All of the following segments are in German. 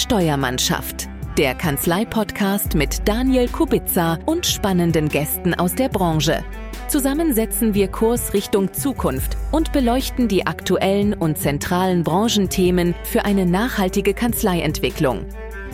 Steuermannschaft, der Kanzlei-Podcast mit Daniel Kubica und spannenden Gästen aus der Branche. Zusammen setzen wir Kurs Richtung Zukunft und beleuchten die aktuellen und zentralen Branchenthemen für eine nachhaltige Kanzleientwicklung.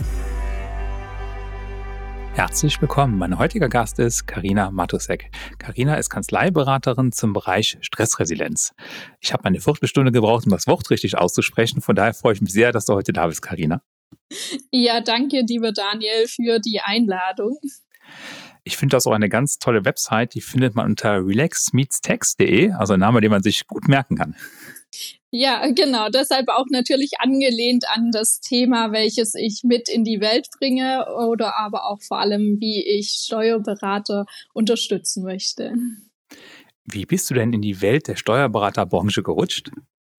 Herzlich willkommen. Mein heutiger Gast ist Carina Matusek. Carina ist Kanzleiberaterin zum Bereich Stressresilienz. Ich habe eine Viertelstunde gebraucht, um das Wort richtig auszusprechen. Von daher freue ich mich sehr, dass du heute da bist, Carina. Ja, danke, lieber Daniel, für die Einladung. Ich finde das auch eine ganz tolle Website. Die findet man unter relaxmeetstext.de, also ein Name, den man sich gut merken kann. Ja, genau. Deshalb auch natürlich angelehnt an das Thema, welches ich mit in die Welt bringe oder aber auch vor allem, wie ich Steuerberater unterstützen möchte. Wie bist du denn in die Welt der Steuerberaterbranche gerutscht?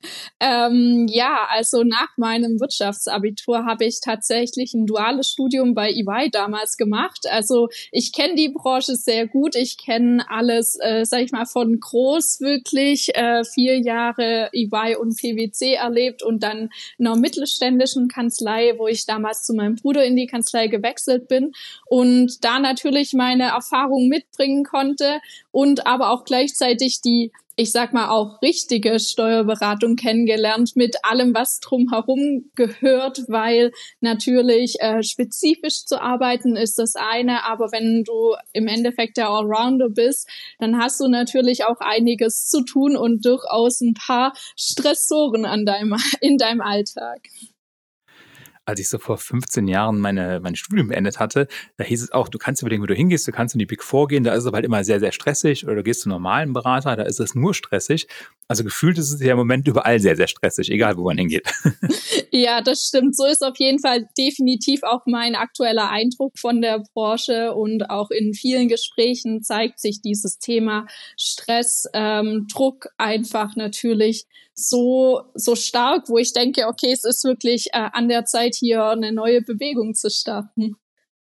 Also nach meinem Wirtschaftsabitur habe ich tatsächlich ein duales Studium bei EY damals gemacht. Also ich kenne die Branche sehr gut. Ich kenne alles, von groß wirklich, 4 Jahre EY und PwC erlebt und dann in einer mittelständischen Kanzlei, wo ich damals zu meinem Bruder in die Kanzlei gewechselt bin und da natürlich meine Erfahrung mitbringen konnte und aber auch gleichzeitig die auch richtige Steuerberatung kennengelernt mit allem, was drumherum gehört, weil natürlich spezifisch zu arbeiten ist das eine, aber wenn du im Endeffekt der Allrounder bist, dann hast du natürlich auch einiges zu tun und durchaus ein paar Stressoren in deinem Alltag. Als ich so vor 15 Jahren mein Studium beendet hatte, da hieß es auch, du kannst überlegen, wo du hingehst, du kannst in die Big Four gehen, da ist es aber halt immer sehr, sehr stressig, oder du gehst zu normalen Berater, da ist es nur stressig. Also gefühlt ist es ja im Moment überall sehr, sehr stressig, egal wo man hingeht. Ja, das stimmt. So ist auf jeden Fall definitiv auch mein aktueller Eindruck von der Branche und auch in vielen Gesprächen zeigt sich dieses Thema Stress, Druck einfach natürlich so stark, wo ich denke, okay, es ist wirklich an der Zeit, hier eine neue Bewegung zu starten.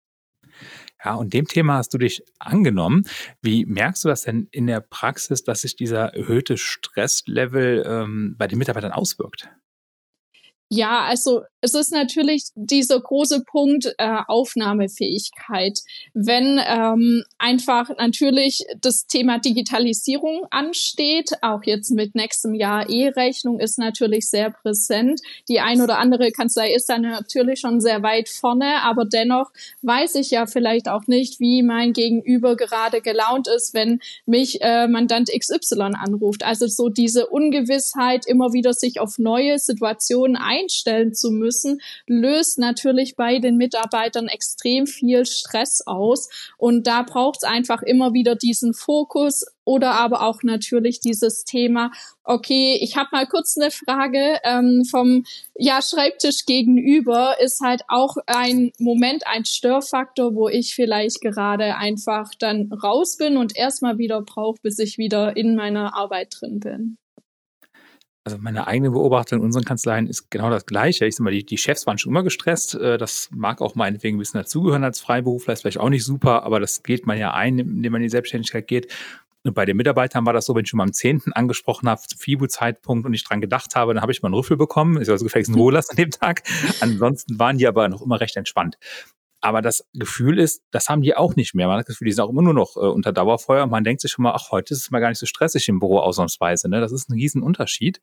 Ja, und dem Thema hast du dich angenommen. Wie merkst du das denn in der Praxis, dass sich dieser erhöhte Stresslevel bei den Mitarbeitern auswirkt? Ja, also es ist natürlich dieser große Punkt Aufnahmefähigkeit. Wenn einfach natürlich das Thema Digitalisierung ansteht, auch jetzt mit nächstem Jahr E-Rechnung ist natürlich sehr präsent. Die ein oder andere Kanzlei ist da natürlich schon sehr weit vorne, aber dennoch weiß ich ja vielleicht auch nicht, wie mein Gegenüber gerade gelaunt ist, wenn mich Mandant XY anruft. Also so diese Ungewissheit, immer wieder sich auf neue Situationen einstellen zu müssen, löst natürlich bei den Mitarbeitern extrem viel Stress aus. Und da braucht es einfach immer wieder diesen Fokus oder aber auch natürlich dieses Thema, okay, ich habe mal kurz eine Frage vom Schreibtisch gegenüber, ist halt auch ein Moment, ein Störfaktor, wo ich vielleicht gerade einfach dann raus bin und erstmal wieder brauche, bis ich wieder in meiner Arbeit drin bin. Also meine eigene Beobachtung in unseren Kanzleien ist genau das Gleiche. Ich sag mal, die Chefs waren schon immer gestresst. Das mag auch meinetwegen ein bisschen dazugehören als Freiberufler, ist vielleicht auch nicht super, aber das geht man ja ein, indem man in die Selbstständigkeit geht. Und bei den Mitarbeitern war das so, wenn ich schon mal am 10. angesprochen habe, zum FIBO-Zeitpunkt und ich dran gedacht habe, dann habe ich mal einen Rüffel bekommen. Ich soll also gefälligst in Ruhe lassen an dem Tag. Ansonsten waren die aber noch immer recht entspannt. Aber das Gefühl ist, das haben die auch nicht mehr. Man hat das Gefühl, die sind auch immer nur noch unter Dauerfeuer. Und man denkt sich schon mal, ach, heute ist es mal gar nicht so stressig im Büro ausnahmsweise. Ne? Das ist ein Riesenunterschied.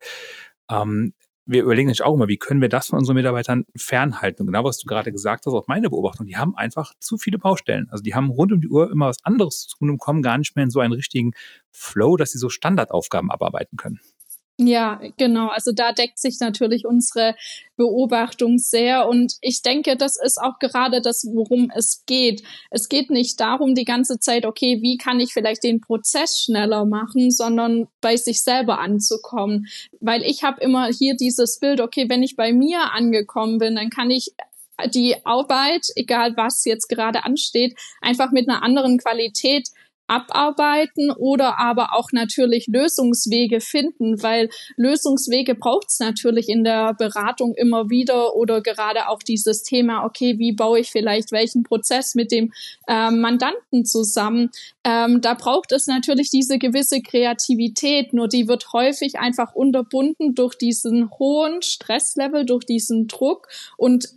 Wir überlegen uns auch immer, wie können wir das von unseren Mitarbeitern fernhalten? Und genau, was du gerade gesagt hast, auch meine Beobachtung, die haben einfach zu viele Baustellen. Also die haben rund um die Uhr immer was anderes zu tun und kommen gar nicht mehr in so einen richtigen Flow, dass sie so Standardaufgaben abarbeiten können. Ja, genau. Also da deckt sich natürlich unsere Beobachtung sehr. Und ich denke, das ist auch gerade das, worum es geht. Es geht nicht darum, die ganze Zeit, okay, wie kann ich vielleicht den Prozess schneller machen, sondern bei sich selber anzukommen. Weil ich habe immer hier dieses Bild, okay, wenn ich bei mir angekommen bin, dann kann ich die Arbeit, egal was jetzt gerade ansteht, einfach mit einer anderen Qualität abarbeiten oder aber auch natürlich Lösungswege finden, weil Lösungswege braucht es natürlich in der Beratung immer wieder oder gerade auch dieses Thema, okay, wie baue ich vielleicht welchen Prozess mit dem Mandanten zusammen. Da braucht es natürlich diese gewisse Kreativität, nur die wird häufig einfach unterbunden durch diesen hohen Stresslevel, durch diesen Druck und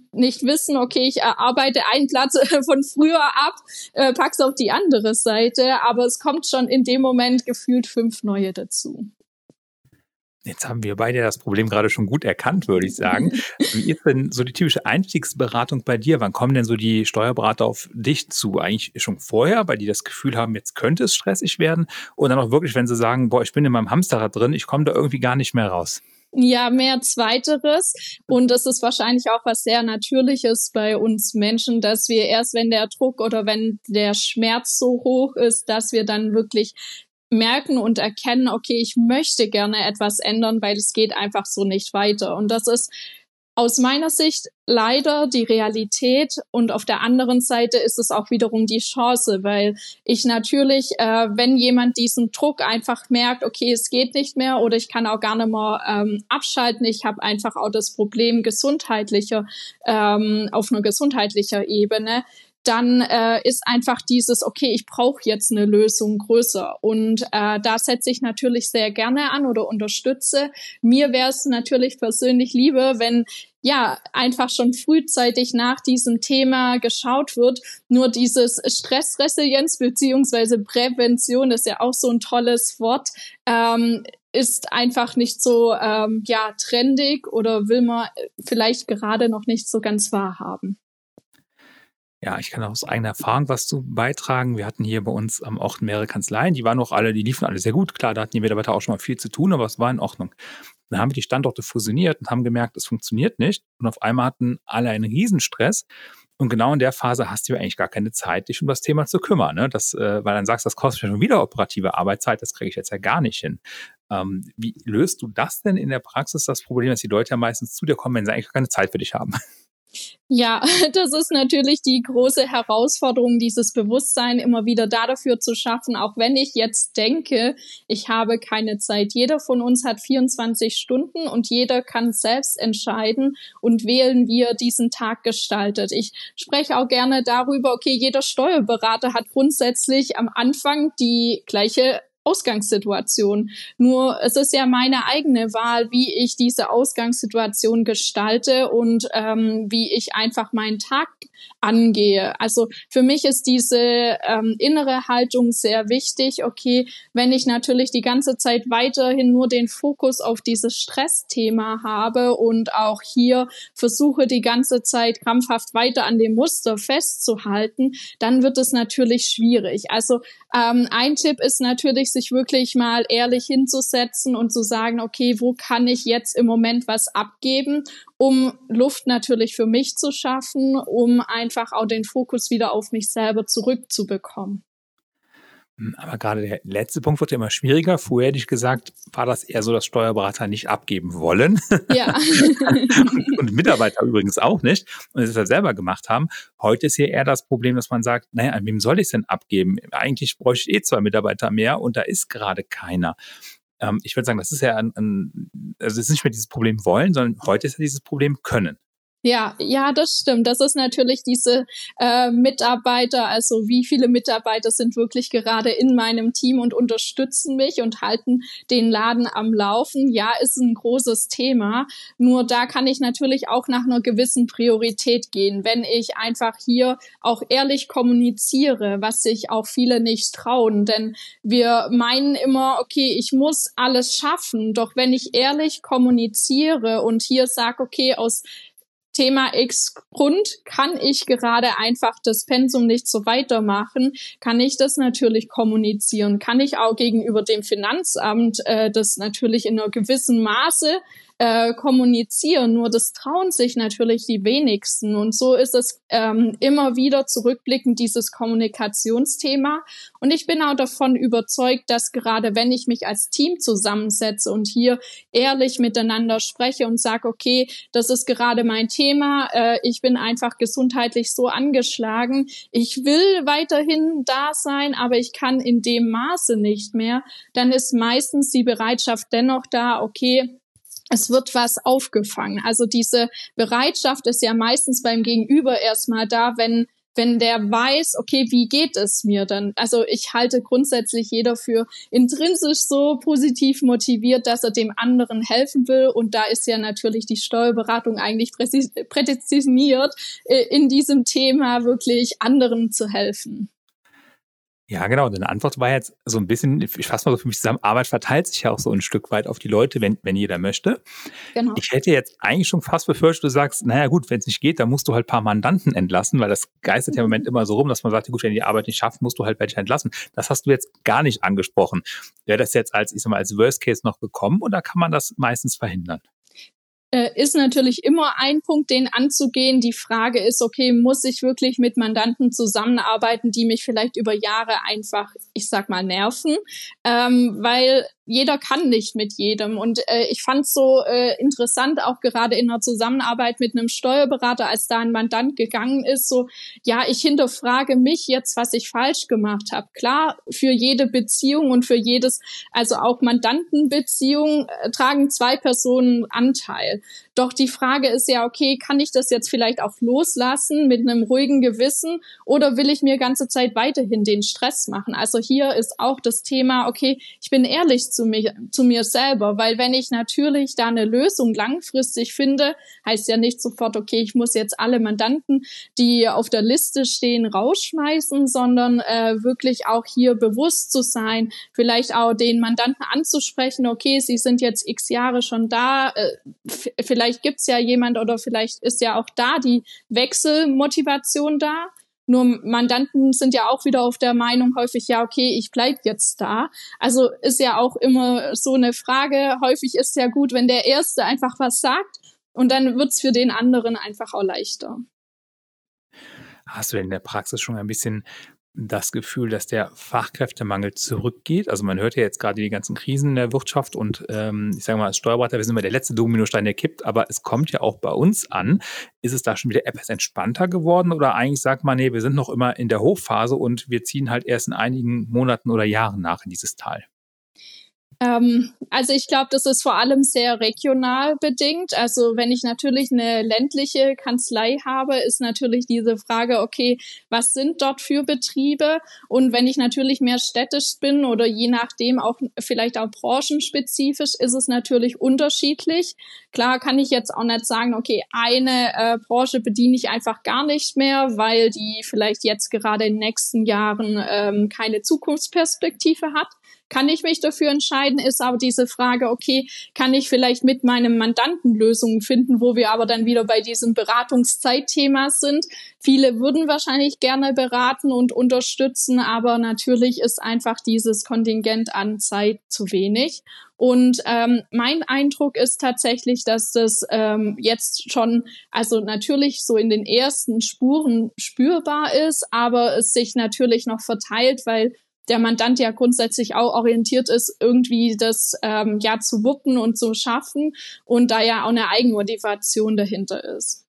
nicht wissen, okay, ich arbeite einen Platz von früher ab, pack's auf die andere Seite, aber es kommt schon in dem Moment gefühlt 5 neue dazu. Jetzt haben wir beide das Problem gerade schon gut erkannt, würde ich sagen. Wie ist denn so die typische Einstiegsberatung bei dir? Wann kommen denn so die Steuerberater auf dich zu? Eigentlich schon vorher, weil die das Gefühl haben, jetzt könnte es stressig werden? Oder dann auch wirklich, wenn sie sagen, boah, ich bin in meinem Hamsterrad drin, ich komme da irgendwie gar nicht mehr raus? Ja, mehr Zweiteres. Und das ist wahrscheinlich auch was sehr Natürliches bei uns Menschen, dass wir erst, wenn der Druck oder wenn der Schmerz so hoch ist, dass wir dann wirklich merken und erkennen, okay, ich möchte gerne etwas ändern, weil es geht einfach so nicht weiter. Und das ist aus meiner Sicht leider die Realität, und auf der anderen Seite ist es auch wiederum die Chance, weil ich natürlich, wenn jemand diesen Druck einfach merkt, okay, es geht nicht mehr oder ich kann auch gar nicht mehr abschalten, ich habe einfach auch das Problem gesundheitlicher, auf einer gesundheitlicher Ebene, dann ist einfach dieses, okay, ich brauche jetzt eine Lösung größer. Und da setze ich natürlich sehr gerne an oder unterstütze. Mir wäre es natürlich persönlich lieber, wenn ja einfach schon frühzeitig nach diesem Thema geschaut wird. Nur dieses Stressresilienz beziehungsweise Prävention ist ja auch so ein tolles Wort, ist einfach nicht so trendig oder will man vielleicht gerade noch nicht so ganz wahrhaben. Ja, ich kann aus eigener Erfahrung was zu beitragen. Wir hatten hier bei uns am Ort mehrere Kanzleien, die liefen alle sehr gut. Klar, da hatten die Mitarbeiter auch schon mal viel zu tun, aber es war in Ordnung. Dann haben wir die Standorte fusioniert und haben gemerkt, es funktioniert nicht. Und auf einmal hatten alle einen Riesenstress. Und genau in der Phase hast du eigentlich gar keine Zeit, dich um das Thema zu kümmern. Ne? Weil dann sagst, das kostet schon wieder operative Arbeitszeit, das kriege ich jetzt ja gar nicht hin. Wie löst du das denn in der Praxis, das Problem, dass die Leute ja meistens zu dir kommen, wenn sie eigentlich keine Zeit für dich haben? Ja, das ist natürlich die große Herausforderung, dieses Bewusstsein immer wieder dafür zu schaffen, auch wenn ich jetzt denke, ich habe keine Zeit. Jeder von uns hat 24 Stunden und jeder kann selbst entscheiden und wählen, wie er diesen Tag gestaltet. Ich spreche auch gerne darüber, okay, jeder Steuerberater hat grundsätzlich am Anfang die gleiche Ausgangssituation. Nur es ist ja meine eigene Wahl, wie ich diese Ausgangssituation gestalte und wie ich einfach meinen Tag angehe. Also für mich ist diese innere Haltung sehr wichtig. Okay, wenn ich natürlich die ganze Zeit weiterhin nur den Fokus auf dieses Stressthema habe und auch hier versuche, die ganze Zeit krampfhaft weiter an dem Muster festzuhalten, dann wird es natürlich schwierig. Also ein Tipp ist natürlich, sich wirklich mal ehrlich hinzusetzen und zu sagen, okay, wo kann ich jetzt im Moment was abgeben, um Luft natürlich für mich zu schaffen, um einfach auch den Fokus wieder auf mich selber zurückzubekommen. Aber gerade der letzte Punkt wird ja immer schwieriger. Vorher hätte ich gesagt, war das eher so, dass Steuerberater nicht abgeben wollen. Ja. und Mitarbeiter übrigens auch nicht. Und es ja selber gemacht haben. Heute ist hier eher das Problem, dass man sagt, naja, an wem soll ich es denn abgeben? Eigentlich bräuchte ich 2 Mitarbeiter mehr und da ist gerade keiner. Ich würde sagen, das ist ja also es ist nicht mehr dieses Problem wollen, sondern heute ist ja dieses Problem können. Ja, das stimmt. Das ist natürlich diese Mitarbeiter, also wie viele Mitarbeiter sind wirklich gerade in meinem Team und unterstützen mich und halten den Laden am Laufen. Ja, ist ein großes Thema. Nur da kann ich natürlich auch nach einer gewissen Priorität gehen. Wenn ich einfach hier auch ehrlich kommuniziere, was sich auch viele nicht trauen. Denn wir meinen immer, okay, ich muss alles schaffen. Doch wenn ich ehrlich kommuniziere und hier sage, okay, aus Thema X Grund kann ich gerade einfach das Pensum nicht so weitermachen, kann ich das natürlich kommunizieren, kann ich auch gegenüber dem Finanzamt das natürlich in einer gewissen Maße kommunizieren, nur das trauen sich natürlich die wenigsten und so ist es immer wieder zurückblickend dieses Kommunikationsthema und ich bin auch davon überzeugt, dass gerade wenn ich mich als Team zusammensetze und hier ehrlich miteinander spreche und sage, okay, das ist gerade mein Thema, ich bin einfach gesundheitlich so angeschlagen, ich will weiterhin da sein, aber ich kann in dem Maße nicht mehr, dann ist meistens die Bereitschaft dennoch da, okay, es wird was aufgefangen. Also diese Bereitschaft ist ja meistens beim Gegenüber erstmal da, wenn wenn der weiß, okay, wie geht es mir denn? Also ich halte grundsätzlich jeder für intrinsisch so positiv motiviert, dass er dem anderen helfen will. Und da ist ja natürlich die Steuerberatung eigentlich prädestiniert, in diesem Thema wirklich anderen zu helfen. Ja, genau. Deine Antwort war jetzt so ein bisschen, ich fasse mal so für mich zusammen, Arbeit verteilt sich ja auch so ein Stück weit auf die Leute, wenn jeder möchte. Genau. Ich hätte jetzt eigentlich schon fast befürchtet, du sagst, naja gut, wenn es nicht geht, dann musst du halt ein paar Mandanten entlassen, weil das geistert ja im Moment immer so rum, dass man sagt, gut, wenn die Arbeit nicht schafft, musst du halt welche entlassen. Das hast du jetzt gar nicht angesprochen. Wäre das jetzt als, ich sag mal, als Worst Case noch gekommen oder kann man das meistens verhindern? Ist natürlich immer ein Punkt, den anzugehen. Die Frage ist, okay, muss ich wirklich mit Mandanten zusammenarbeiten, die mich vielleicht über Jahre einfach, ich sag mal, nerven? Weil jeder kann nicht mit jedem. Und ich fand es so interessant, auch gerade in der Zusammenarbeit mit einem Steuerberater, als da ein Mandant gegangen ist, so, ja, ich hinterfrage mich jetzt, was ich falsch gemacht habe. Klar, für jede Beziehung und für jedes, also auch Mandantenbeziehung, tragen zwei Personen Anteil. Doch die Frage ist ja, okay, kann ich das jetzt vielleicht auch loslassen mit einem ruhigen Gewissen oder will ich mir ganze Zeit weiterhin den Stress machen? Also hier ist auch das Thema, okay, ich bin ehrlich zu mir selber, weil wenn ich natürlich da eine Lösung langfristig finde, heißt ja nicht sofort, okay, ich muss jetzt alle Mandanten, die auf der Liste stehen, rausschmeißen, sondern wirklich auch hier bewusst zu sein, vielleicht auch den Mandanten anzusprechen, okay, sie sind jetzt x Jahre schon da, vielleicht gibt's ja jemand oder vielleicht ist ja auch da die Wechselmotivation da. Nur Mandanten sind ja auch wieder auf der Meinung häufig, ja, okay, ich bleib jetzt da. Also ist ja auch immer so eine Frage. Häufig ist es ja gut, wenn der Erste einfach was sagt und dann wird's für den anderen einfach auch leichter. Hast du denn in der Praxis schon ein bisschen das Gefühl, dass der Fachkräftemangel zurückgeht? Also man hört ja jetzt gerade die ganzen Krisen in der Wirtschaft und ich sage mal, als Steuerberater, wir sind immer der letzte Dominostein, der kippt, aber es kommt ja auch bei uns an. Ist es da schon wieder etwas entspannter geworden oder eigentlich sagt man, nee, wir sind noch immer in der Hochphase und wir ziehen halt erst in einigen Monaten oder Jahren nach in dieses Tal? Also ich glaube, das ist vor allem sehr regional bedingt. Also wenn ich natürlich eine ländliche Kanzlei habe, ist natürlich diese Frage, okay, was sind dort für Betriebe? Und wenn ich natürlich mehr städtisch bin oder je nachdem auch vielleicht auch branchenspezifisch, ist es natürlich unterschiedlich. Klar kann ich jetzt auch nicht sagen, okay, eine Branche bediene ich einfach gar nicht mehr, weil die vielleicht jetzt gerade in den nächsten Jahren keine Zukunftsperspektive hat. Kann ich mich dafür entscheiden, ist aber diese Frage, okay, kann ich vielleicht mit meinem Mandanten Lösungen finden, wo wir aber dann wieder bei diesem Beratungszeitthema sind. Viele würden wahrscheinlich gerne beraten und unterstützen, aber natürlich ist einfach dieses Kontingent an Zeit zu wenig. Und mein Eindruck ist tatsächlich, dass das jetzt schon, also natürlich so in den ersten Spuren spürbar ist, aber es sich natürlich noch verteilt, weil der Mandant ja grundsätzlich auch orientiert ist, irgendwie das ja zu wuppen und zu schaffen und da ja auch eine Eigenmotivation dahinter ist.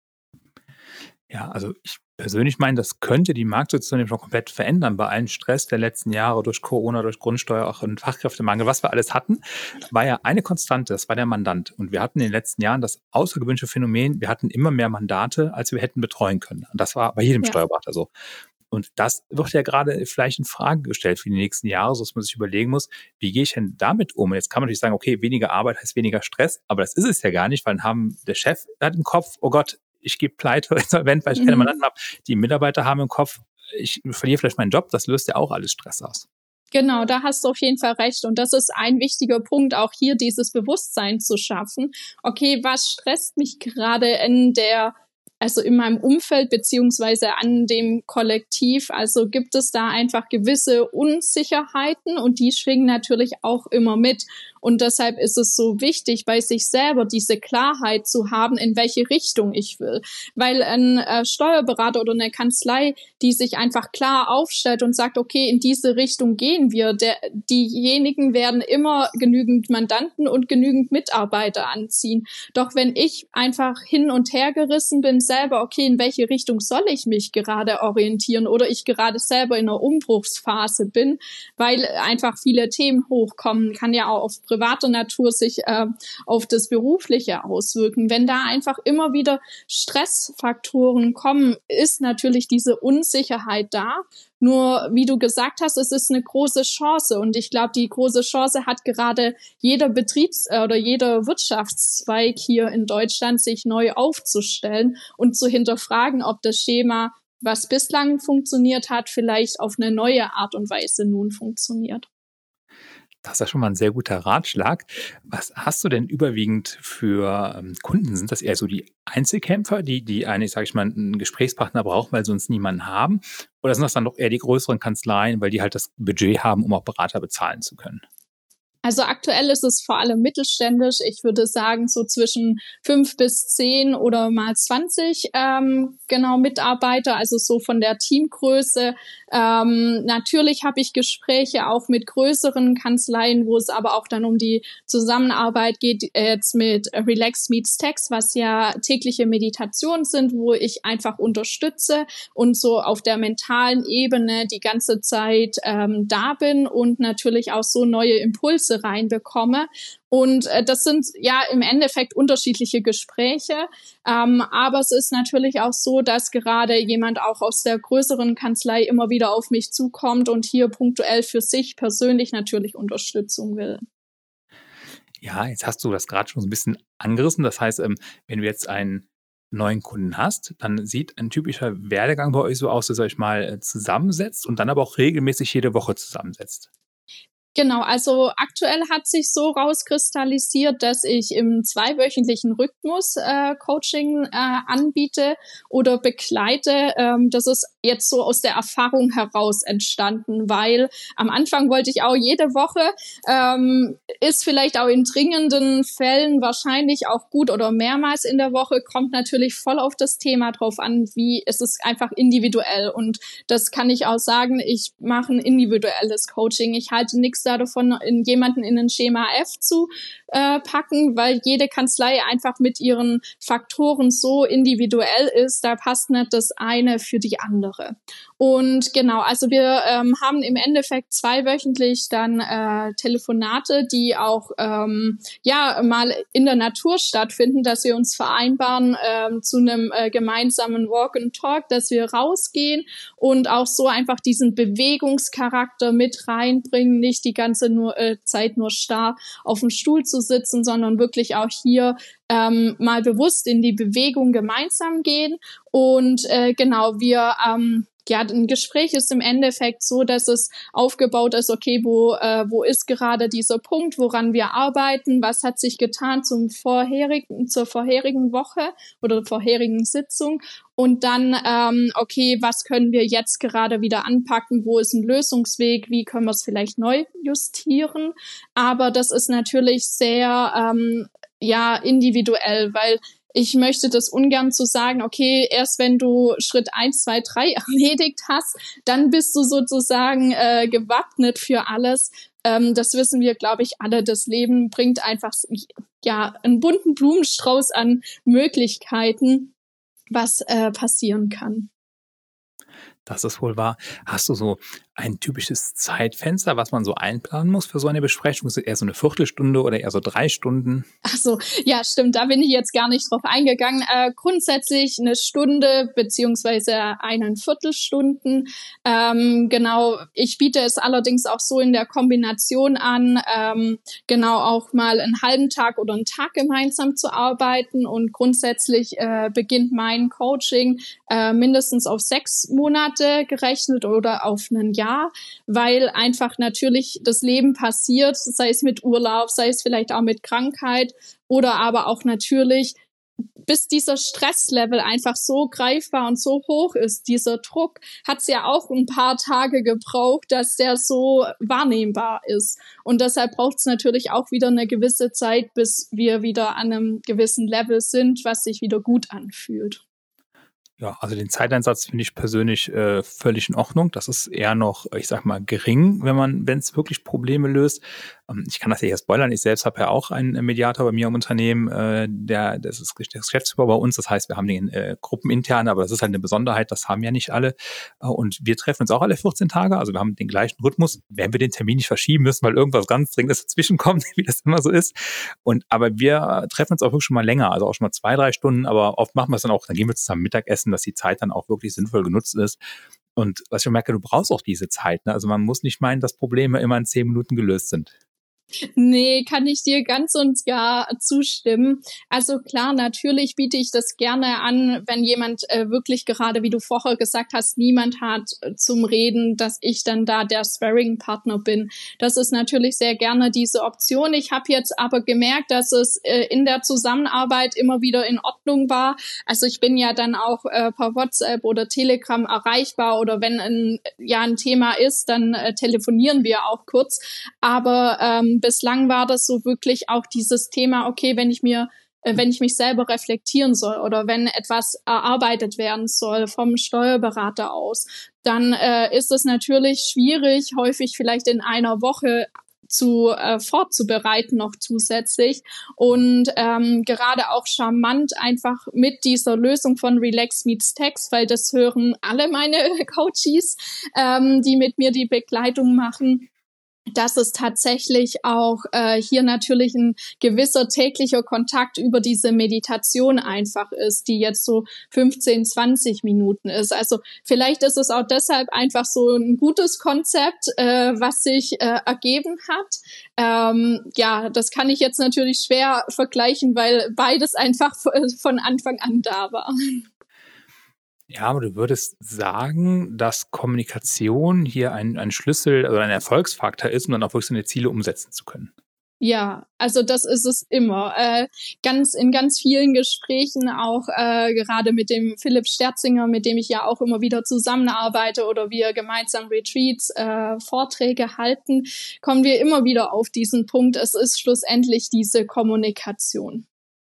Ja, also ich persönlich meine, das könnte die Marktsituation schon komplett verändern bei allen Stress der letzten Jahre durch Corona, durch Grundsteuer, auch und Fachkräftemangel. Was wir alles hatten, war ja eine Konstante, das war der Mandant. Und wir hatten in den letzten Jahren das außergewöhnliche Phänomen, wir hatten immer mehr Mandate, als wir hätten betreuen können. Und das war bei jedem Steuerberater so. Und das wird ja gerade vielleicht in Frage gestellt für die nächsten Jahre, so dass man sich überlegen muss, wie gehe ich denn damit um? Und jetzt kann man natürlich sagen, okay, weniger Arbeit heißt weniger Stress, aber das ist es ja gar nicht, weil dann haben der Chef hat im Kopf, oh Gott, ich gehe pleite, insolvent, weil ich keine Mandanten habe. Die Mitarbeiter haben im Kopf, ich verliere vielleicht meinen Job, das löst ja auch alles Stress aus. Genau, da hast du auf jeden Fall recht. Und das ist ein wichtiger Punkt, auch hier dieses Bewusstsein zu schaffen. Okay, was stresst mich gerade also in meinem Umfeld beziehungsweise an dem Kollektiv, also gibt es da einfach gewisse Unsicherheiten und die schwingen natürlich auch immer mit. Und deshalb ist es so wichtig, bei sich selber diese Klarheit zu haben, in welche Richtung ich will. Weil ein Steuerberater oder eine Kanzlei, die sich einfach klar aufstellt und sagt, okay, in diese Richtung gehen wir, diejenigen werden immer genügend Mandanten und genügend Mitarbeiter anziehen. Doch wenn ich einfach hin und her gerissen bin, selber, okay, in welche Richtung soll ich mich gerade orientieren oder ich gerade selber in einer Umbruchsphase bin, weil einfach viele Themen hochkommen, kann ja auch auf privater Natur sich auf das Berufliche auswirken. Wenn da einfach immer wieder Stressfaktoren kommen, ist natürlich diese Unsicherheit da. Nur, wie du gesagt hast, es ist eine große Chance. Und ich glaube, die große Chance hat gerade jeder oder jeder Wirtschaftszweig hier in Deutschland, sich neu aufzustellen und zu hinterfragen, ob das Schema, was bislang funktioniert hat, vielleicht auf eine neue Art und Weise nun funktioniert. Das ist ja schon mal ein sehr guter Ratschlag. Was hast du denn überwiegend für Kunden? Sind das eher so die Einzelkämpfer, die eine, sage ich mal, einen Gesprächspartner brauchen, weil sie sonst niemanden haben? Oder sind das dann doch eher die größeren Kanzleien, weil die halt das Budget haben, um auch Berater bezahlen zu können? Also aktuell ist es vor allem mittelständisch. Ich würde sagen, so zwischen 5 bis 10 oder mal 20 Mitarbeiter, also so von der Teamgröße. Natürlich habe ich Gespräche auch mit größeren Kanzleien, wo es aber auch dann um die Zusammenarbeit geht, jetzt mit Relax Meets Tax, was ja tägliche Meditationen sind, wo ich einfach unterstütze und so auf der mentalen Ebene die ganze Zeit da bin und natürlich auch so neue Impulse reinbekomme. Und das sind ja im Endeffekt unterschiedliche Gespräche. Aber es ist natürlich auch so, dass gerade jemand auch aus der größeren Kanzlei immer wieder auf mich zukommt und hier punktuell für sich persönlich natürlich Unterstützung will. Ja, jetzt hast du das gerade schon so ein bisschen angerissen. Das heißt, wenn du jetzt einen neuen Kunden hast, dann sieht ein typischer Werdegang bei euch so aus, dass ihr euch mal zusammensetzt und dann aber auch regelmäßig jede Woche zusammensetzt. Genau, also aktuell hat sich so rauskristallisiert, dass ich im 2-wöchentlichen Rhythmus Coaching anbiete oder begleite. Das ist jetzt so aus der Erfahrung heraus entstanden, weil am Anfang wollte ich auch jede Woche, ist vielleicht auch in dringenden Fällen wahrscheinlich auch gut oder mehrmals in der Woche, kommt natürlich voll auf das Thema drauf an, wie es ist einfach individuell. Und das kann ich auch sagen, ich mache ein individuelles Coaching. Ich halte nichts davon, jemanden in ein Schema F zu packen, weil jede Kanzlei einfach mit ihren Faktoren so individuell ist, da passt nicht das eine für die andere. Und genau, also wir haben im Endeffekt 2-wöchentlich dann Telefonate, die auch mal in der Natur stattfinden, dass wir uns vereinbaren zu einem gemeinsamen Walk and Talk, dass wir rausgehen und auch so einfach diesen Bewegungscharakter mit reinbringen, nicht die ganze Zeit nur starr auf dem Stuhl zu sitzen, sondern wirklich auch hier mal bewusst in die Bewegung gemeinsam gehen. Und ein Gespräch ist im Endeffekt so, dass es aufgebaut ist, okay, wo ist gerade dieser Punkt, woran wir arbeiten, was hat sich getan zur vorherigen Woche oder vorherigen Sitzung und dann, was können wir jetzt gerade wieder anpacken, wo ist ein Lösungsweg, wie können wir es vielleicht neu justieren, aber das ist natürlich sehr individuell, weil ich möchte das ungern zu sagen, okay, erst wenn du Schritt 1, 2, 3 erledigt hast, dann bist du sozusagen gewappnet für alles. Das wissen wir, glaube ich, alle. Das Leben bringt einfach einen bunten Blumenstrauß an Möglichkeiten, was passieren kann. Das ist wohl wahr. Hast du so ein typisches Zeitfenster, was man so einplanen muss für so eine Besprechung? Ist es eher so eine Viertelstunde oder eher so 3 Stunden? Ach so, ja, stimmt. Da bin ich jetzt gar nicht drauf eingegangen. Grundsätzlich 1 Stunde beziehungsweise 1,25 Stunden. Ich biete es allerdings auch so in der Kombination an, auch mal einen halben Tag oder einen Tag gemeinsam zu arbeiten. Und grundsätzlich beginnt mein Coaching mindestens auf 6 Monate gerechnet oder auf ein Jahr, weil einfach natürlich das Leben passiert, sei es mit Urlaub, sei es vielleicht auch mit Krankheit oder aber auch natürlich, bis dieser Stresslevel einfach so greifbar und so hoch ist, dieser Druck, hat es ja auch ein paar Tage gebraucht, dass der so wahrnehmbar ist. Und deshalb braucht es natürlich auch wieder eine gewisse Zeit, bis wir wieder an einem gewissen Level sind, was sich wieder gut anfühlt. Ja, also den Zeiteinsatz finde ich persönlich völlig in Ordnung. Das ist eher noch, ich sag mal, gering, wenn es wirklich Probleme löst. Ich kann das ja hier spoilern. Ich selbst habe ja auch einen Mediator bei mir im Unternehmen, das ist der Geschäftsführer bei uns. Das heißt, wir haben den gruppenintern, aber das ist halt eine Besonderheit, das haben ja nicht alle. Und wir treffen uns auch alle 14 Tage, also wir haben den gleichen Rhythmus. Wenn wir den Termin nicht verschieben müssen, weil irgendwas ganz Dringendes dazwischen kommt, wie das immer so ist. Aber wir treffen uns auch wirklich schon mal länger, also auch schon mal 2-3 Stunden, aber oft machen wir es dann auch, dann gehen wir zusammen Mittagessen, dass die Zeit dann auch wirklich sinnvoll genutzt ist. Und was ich merke, du brauchst auch diese Zeit, ne? Also man muss nicht meinen, dass Probleme immer in 10 Minuten gelöst sind. Nee, kann ich dir ganz und gar zustimmen. Also klar, natürlich biete ich das gerne an, wenn jemand wirklich gerade, wie du vorher gesagt hast, niemand hat zum Reden, dass ich dann da der Sparring-Partner bin. Das ist natürlich sehr gerne diese Option. Ich habe jetzt aber gemerkt, dass es in der Zusammenarbeit immer wieder in Ordnung war. Also ich bin ja dann auch per WhatsApp oder Telegram erreichbar oder wenn ein Thema ist, dann telefonieren wir auch kurz. Aber bislang war das so wirklich auch dieses Thema, okay, wenn ich mich selber reflektieren soll oder wenn etwas erarbeitet werden soll vom Steuerberater aus, dann ist es natürlich schwierig, häufig vielleicht in einer Woche vorzubereiten noch zusätzlich und gerade auch charmant einfach mit dieser Lösung von Relax Meets Text, weil das hören alle meine Coaches, die mit mir die Begleitung machen, dass es tatsächlich auch hier natürlich ein gewisser täglicher Kontakt über diese Meditation einfach ist, die jetzt so 15-20 Minuten ist. Also vielleicht ist es auch deshalb einfach so ein gutes Konzept, was sich ergeben hat. Das kann ich jetzt natürlich schwer vergleichen, weil beides einfach von Anfang an da war. Ja, aber du würdest sagen, dass Kommunikation hier ein Schlüssel oder ein Erfolgsfaktor ist, um dann auch wirklich seine Ziele umsetzen zu können. Ja, also das ist es immer. In ganz vielen Gesprächen, auch gerade mit dem Philipp Sterzinger, mit dem ich ja auch immer wieder zusammenarbeite oder wir gemeinsam Retreats, Vorträge halten, kommen wir immer wieder auf diesen Punkt. Es ist schlussendlich diese Kommunikation.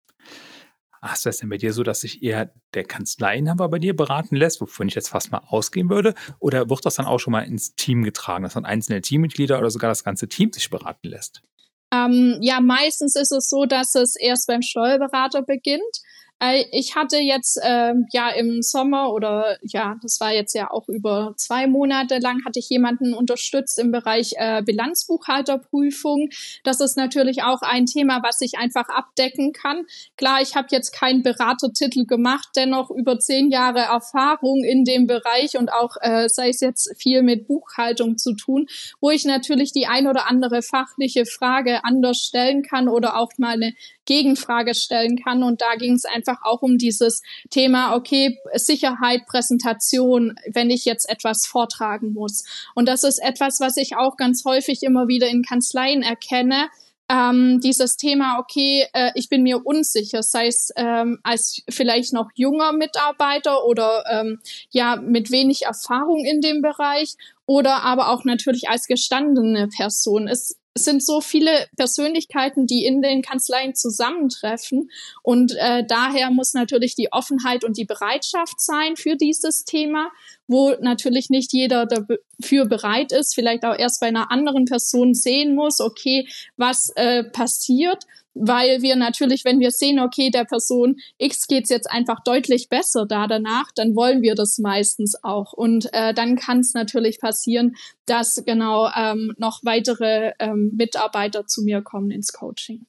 Ist das denn bei dir so, dass sich eher der Kanzleiinhaber bei dir beraten lässt, wovon ich jetzt fast mal ausgehen würde? Oder wird das dann auch schon mal ins Team getragen, dass dann einzelne Teammitglieder oder sogar das ganze Team sich beraten lässt? Meistens ist es so, dass es erst beim Steuerberater beginnt. Ich hatte jetzt im Sommer das war jetzt ja auch über 2 Monate lang, hatte ich jemanden unterstützt im Bereich Bilanzbuchhalterprüfung. Das ist natürlich auch ein Thema, was ich einfach abdecken kann. Klar, ich habe jetzt keinen Beratertitel gemacht, dennoch über 10 Jahre Erfahrung in dem Bereich und auch sei es jetzt viel mit Buchhaltung zu tun, wo ich natürlich die ein oder andere fachliche Frage anders stellen kann oder auch mal eine Gegenfrage stellen kann. Und da ging es einfach auch um dieses Thema, okay, Sicherheit, Präsentation, wenn ich jetzt etwas vortragen muss. Und das ist etwas, was ich auch ganz häufig immer wieder in Kanzleien erkenne. Dieses Thema, okay, ich bin mir unsicher, sei es als vielleicht noch junger Mitarbeiter oder mit wenig Erfahrung in dem Bereich oder aber auch natürlich als gestandene Person. Es sind so viele Persönlichkeiten, die in den Kanzleien zusammentreffen und daher muss natürlich die Offenheit und die Bereitschaft sein für dieses Thema, wo natürlich nicht jeder dafür bereit ist, vielleicht auch erst bei einer anderen Person sehen muss, okay, was passiert, weil wir natürlich, wenn wir sehen, okay, der Person X geht's jetzt einfach deutlich besser danach, dann wollen wir das meistens auch. Und dann kann es natürlich passieren, dass noch weitere Mitarbeiter zu mir kommen ins Coaching.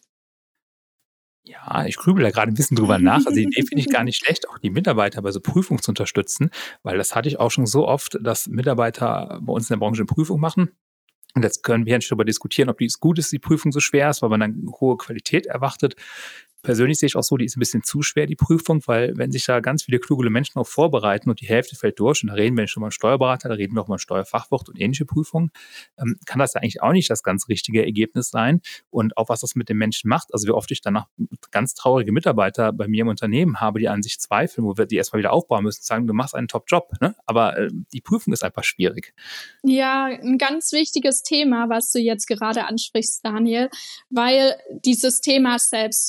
Ja, ich grübel da gerade ein bisschen drüber nach. Also die Idee finde ich gar nicht schlecht, auch die Mitarbeiter bei so Prüfungen zu unterstützen, weil das hatte ich auch schon so oft, dass Mitarbeiter bei uns in der Branche eine Prüfung machen. Und jetzt können wir darüber diskutieren, ob es gut ist, die Prüfung so schwer ist, weil man dann hohe Qualität erwartet. Persönlich sehe ich auch so, die ist ein bisschen zu schwer, die Prüfung, weil wenn sich da ganz viele kluge Menschen auch vorbereiten und die Hälfte fällt durch, und da reden wir nicht schon mal einen Steuerberater, da reden wir auch mal ein Steuerfachwirt und ähnliche Prüfungen, kann das ja eigentlich auch nicht das ganz richtige Ergebnis sein. Und auch was das mit den Menschen macht, also wie oft ich danach ganz traurige Mitarbeiter bei mir im Unternehmen habe, die an sich zweifeln, wo wir die erstmal wieder aufbauen müssen, sagen, du machst einen Top-Job, ne? Aber die Prüfung ist einfach schwierig. Ja, ein ganz wichtiges Thema, was du jetzt gerade ansprichst, Daniel, weil dieses Thema Selbstwert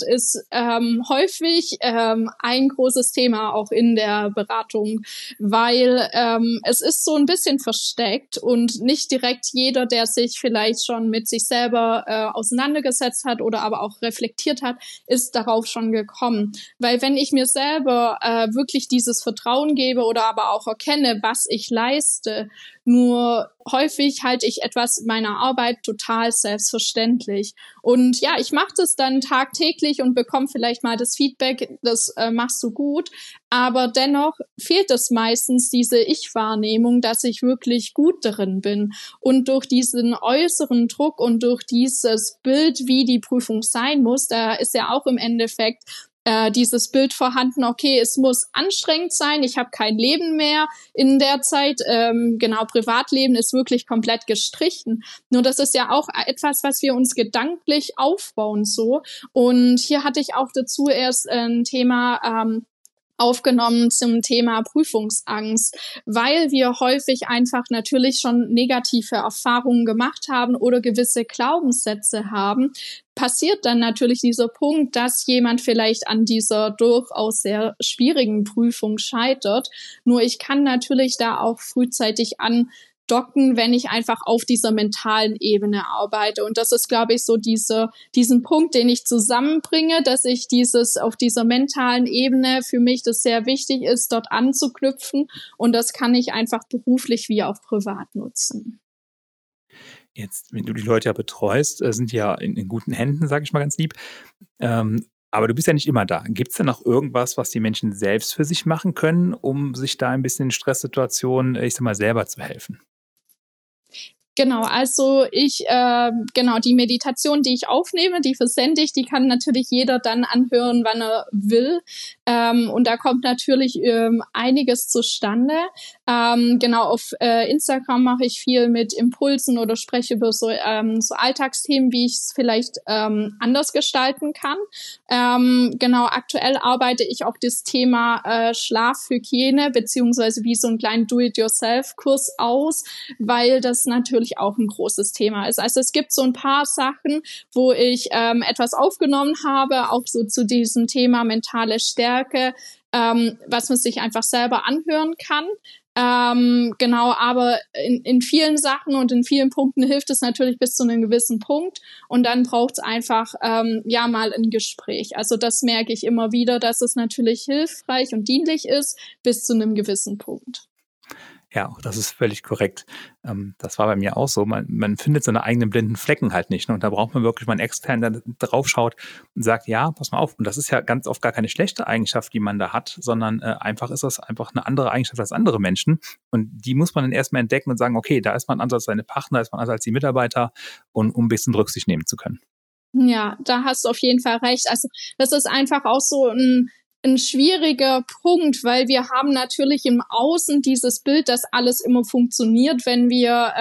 ist häufig ein großes Thema auch in der Beratung, weil es ist so ein bisschen versteckt und nicht direkt jeder, der sich vielleicht schon mit sich selber auseinandergesetzt hat oder aber auch reflektiert hat, ist darauf schon gekommen. Weil wenn ich mir selber wirklich dieses Vertrauen gebe oder aber auch erkenne, was ich leiste, nur häufig halte ich etwas meiner Arbeit total selbstverständlich. Und ja, ich mache das dann tagtäglich und bekomme vielleicht mal das Feedback, das machst du gut. Aber dennoch fehlt es meistens diese Ich-Wahrnehmung, dass ich wirklich gut darin bin. Und durch diesen äußeren Druck und durch dieses Bild, wie die Prüfung sein muss, da ist ja auch im Endeffekt dieses Bild vorhanden, okay, es muss anstrengend sein, ich habe kein Leben mehr in der Zeit, genau, Privatleben ist wirklich komplett gestrichen. Nur das ist ja auch etwas, was wir uns gedanklich aufbauen so. Und hier hatte ich auch dazu erst ein Thema aufgenommen zum Thema Prüfungsangst, weil wir häufig einfach natürlich schon negative Erfahrungen gemacht haben oder gewisse Glaubenssätze haben, passiert dann natürlich dieser Punkt, dass jemand vielleicht an dieser durchaus sehr schwierigen Prüfung scheitert. Nur ich kann natürlich da auch frühzeitig andocken, wenn ich einfach auf dieser mentalen Ebene arbeite. Und das ist, glaube ich, so diesen Punkt, den ich zusammenbringe, dass ich auf dieser mentalen Ebene für mich das sehr wichtig ist, dort anzuknüpfen. Und das kann ich einfach beruflich wie auch privat nutzen. Jetzt, wenn du die Leute ja betreust, sind die ja in guten Händen, sage ich mal ganz lieb. Aber du bist ja nicht immer da. Gibt es denn noch irgendwas, was die Menschen selbst für sich machen können, um sich da ein bisschen in Stresssituationen, ich sag mal, selber zu helfen? Genau, also die Meditation, die ich aufnehme, die versende ich, die kann natürlich jeder dann anhören, wann er will. Und da kommt natürlich einiges zustande. Auf Instagram mache ich viel mit Impulsen oder spreche über so Alltagsthemen, wie ich es vielleicht anders gestalten kann. Aktuell arbeite ich auch das Thema Schlafhygiene beziehungsweise wie so einen kleinen Do-it-yourself-Kurs aus, weil das natürlich auch ein großes Thema ist. Also es gibt so ein paar Sachen, wo ich etwas aufgenommen habe, auch so zu diesem Thema mentale Stärke, was man sich einfach selber anhören kann. Aber in vielen Sachen und in vielen Punkten hilft es natürlich bis zu einem gewissen Punkt und dann braucht es einfach mal ein Gespräch. Also das merke ich immer wieder, dass es natürlich hilfreich und dienlich ist bis zu einem gewissen Punkt. Ja, das ist völlig korrekt. Das war bei mir auch so. Man findet seine eigenen blinden Flecken halt nicht. Ne? Und da braucht man wirklich mal einen Externen, der drauf schaut und sagt, ja, pass mal auf. Und das ist ja ganz oft gar keine schlechte Eigenschaft, die man da hat, sondern einfach ist das einfach eine andere Eigenschaft als andere Menschen. Und die muss man dann erstmal entdecken und sagen, okay, da ist man anders als seine Partner, da ist man anders als die Mitarbeiter, und um ein bisschen Rücksicht nehmen zu können. Ja, da hast du auf jeden Fall recht. Also das ist einfach auch so ein schwieriger Punkt, weil wir haben natürlich im Außen dieses Bild, dass alles immer funktioniert. Wenn wir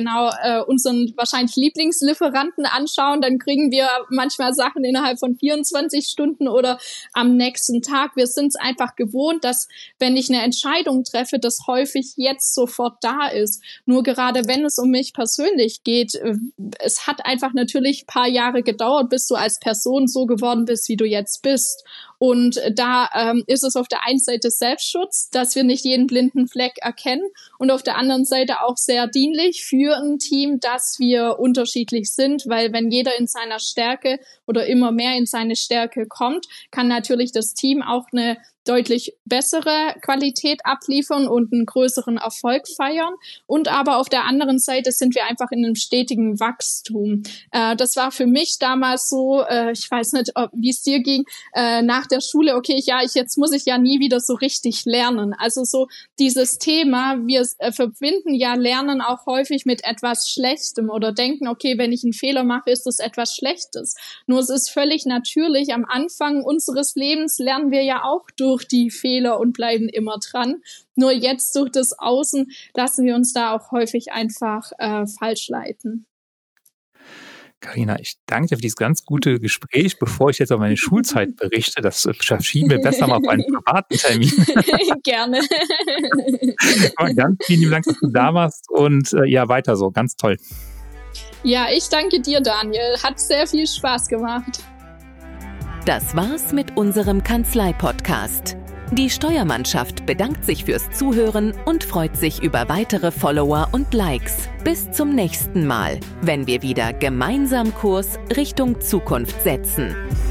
unseren wahrscheinlich Lieblingslieferanten anschauen, dann kriegen wir manchmal Sachen innerhalb von 24 Stunden oder am nächsten Tag. Wir sind es einfach gewohnt, dass, wenn ich eine Entscheidung treffe, das häufig jetzt sofort da ist. Nur gerade wenn es um mich persönlich geht, es hat einfach natürlich ein paar Jahre gedauert, bis du als Person so geworden bist, wie du jetzt bist. Und da ist es auf der einen Seite Selbstschutz, dass wir nicht jeden blinden Fleck erkennen und auf der anderen Seite auch sehr dienlich für ein Team, dass wir unterschiedlich sind, weil wenn jeder in seiner Stärke oder immer mehr in seine Stärke kommt, kann natürlich das Team auch eine deutlich bessere Qualität abliefern und einen größeren Erfolg feiern. Und aber auf der anderen Seite sind wir einfach in einem stetigen Wachstum. Das war für mich damals so, ich weiß nicht, wie es dir ging, nach der Schule, okay, jetzt muss ich ja nie wieder so richtig lernen. Also so dieses Thema, wir verbinden ja Lernen auch häufig mit etwas Schlechtem oder denken, okay, wenn ich einen Fehler mache, ist das etwas Schlechtes. Nur es ist völlig natürlich, am Anfang unseres Lebens lernen wir ja auch durch die Fehler und bleiben immer dran. Nur jetzt durch das Außen lassen wir uns da auch häufig einfach falsch leiten. Carina, ich danke dir für dieses ganz gute Gespräch. Bevor ich jetzt auf meine Schulzeit berichte, das verschieben wir besser mal auf einen privaten Termin. Gerne. Ganz vielen lieben Dank, dass du da warst und weiter so. Ganz toll. Ja, ich danke dir, Daniel. Hat sehr viel Spaß gemacht. Das war's mit unserem Kanzlei-Podcast. Die Steuermannschaft bedankt sich fürs Zuhören und freut sich über weitere Follower und Likes. Bis zum nächsten Mal, wenn wir wieder gemeinsam Kurs Richtung Zukunft setzen.